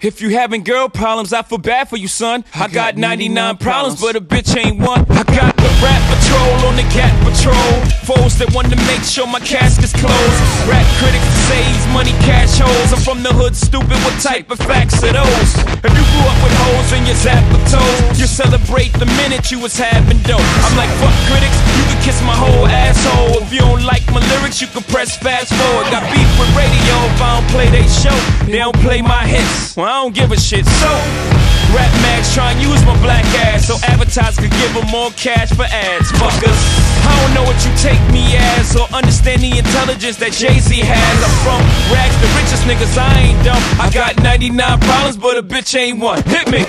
If you having girl problems, I feel bad for you, son. I got 99 problems, but a bitch ain't one. I got the rap patrol on the cat patrol. Foes that want to make sure my casket's closed. Rap critics that say he's money cash holes. I'm from the hood, stupid, what type of facts are those? If you grew up with holes in your zap of toes, you celebrate the minute you was having dope. I'm like, fuck critics, you can kiss my whole asshole. If you don't like my lyrics, you can press fast forward. Got beef with radio if I don't play they show. They don't play my hits, well I don't give a shit. So, rap mags try and use my black ass so advertisers could give them more cash for ads. Fuckers, I don't know what you take me as or understand the intelligence that Jay-Z has. I'm from rags, the richest niggas, I ain't dumb. I got 99 problems, but a bitch ain't one. Hit me.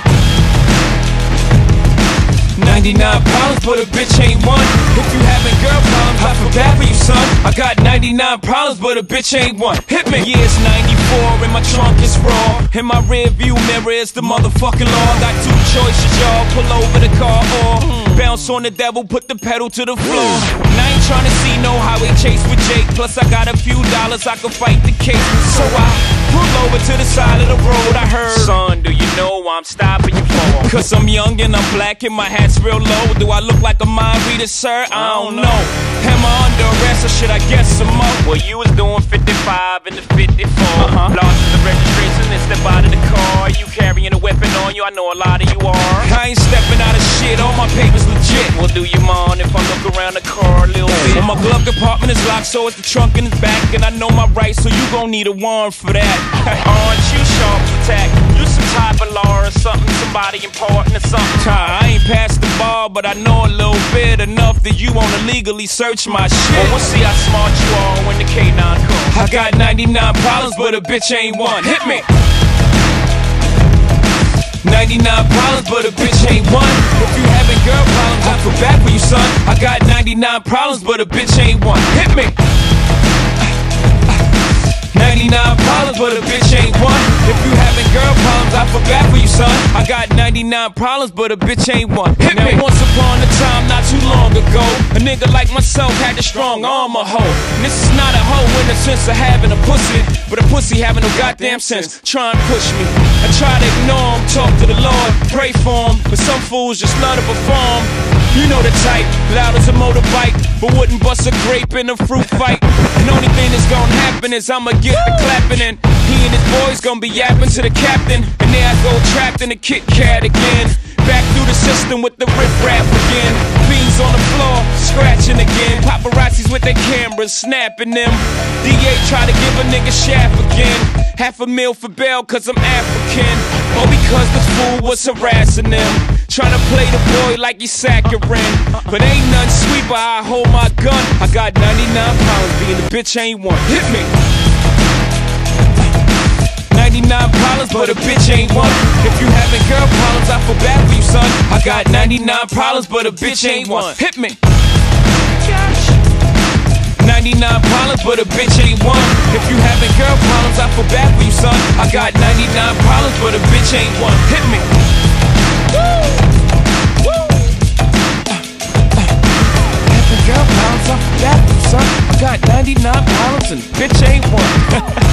99 problems, but a bitch ain't one. If you having girl problems, I feel bad for you, son. I got 99 problems, but a bitch ain't one. Hit me. Yeah, it's 94 and my trunk is raw. In my rear view mirror is the motherfucking law. Got two choices, y'all. Pull over the car or bounce on the devil, put the pedal to the floor. And I ain't tryna see no highway chase with Jake. Plus I got a few dollars, I can fight the case. So I pull over to the side of the road. I heard, son, do you know I'm stopping you for? Cause I'm young and I'm black and my hat's real low. Do I look like a mind reader, sir? I don't know. Am I under arrest or should I guess some more? Well, you was doing 55 in the 54. Lost the registration and step out of the car. You carrying a weapon on you, I know a lot of you are. I ain't stepping out of shit, all my papers legit. Well, do you mind if I look around the car a little bit? Well, my glove compartment is locked, so it's the trunk in the back. And I know my rights, so you gon' need a warrant for that. Aren't you sharp attack? You some type of law or something, somebody important or something. I ain't passed the bar, but I know a little bit enough that you wanna legally search my shit. Well, we'll see how smart you are when the K9 comes. I got 99 problems, but a bitch ain't one. Hit me. 99 problems, but a bitch ain't one. If you having girl problems, I feel bad for you, son. I got 99 problems, but a bitch ain't one. Hit me. 99 problems, but a bitch ain't one. If you having girl problems, I feel bad for you, son. I got 99 problems, but a bitch ain't one. Hit me. Once upon a time, not too long ago, a nigga like myself had a strong arm, a hoe. And this is not a hoe in the sense of having a pussy, but a pussy having no goddamn sense. Try and push me. I try to ignore him, talk to the Lord, pray for him, but some fools just love to perform. You know the type, loud as a motorbike, but wouldn't bust a grape in a fruit fight. And the only thing that's gonna happen is I'ma get the clapping, and he and his boys gonna be yapping to the captain. And there I go trapped in the Kit Kat again. Back through the system with the rip-rap again. Beans on the floor, scratching again. Paparazzis with their cameras, snapping them. DA try to give a nigga shaft again. $500,000 for bail cause I'm African. Or because the fool was harassing them. Trying to play the boy like he's saccharine. But ain't nothing sweet but I hold my gun. I got 99 pounds, being a bitch ain't one. Hit me. 99 problems, but a bitch ain't one. If you having girl problems, I feel bad for you, son. I got 99 problems, but a bitch ain't one. Hit me. 99 problems, but a bitch ain't one. If you having girl problems, I feel bad for you, son. I got 99 problems, but a bitch ain't one. Hit me. Having girl problems, I feel bad for you, son. I got 99 problems and bitch ain't one.